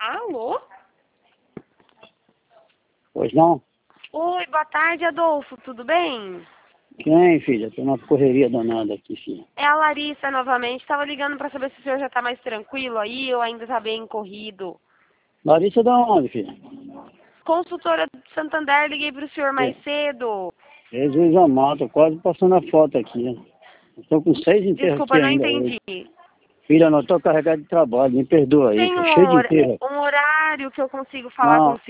Alô? Pois não? Oi, boa tarde, Adolfo, tudo bem? Quem, filha? Tô numa correria danada aqui, filha. É a Larissa novamente. Estava ligando para saber se o senhor já está mais tranquilo aí ou ainda está bem corrido. Larissa da onde, filha? Consultora do Santander, liguei para o senhor mais cedo. Jesus amado, tô quase passando a foto aqui, né? Estou com 6 enterros Desculpa, aqui não ainda entendi. hoje. Filha, não tô carregado de trabalho, me perdoa aí. Tem Tô cheio de enterro. um horário que eu consigo falar com Não, o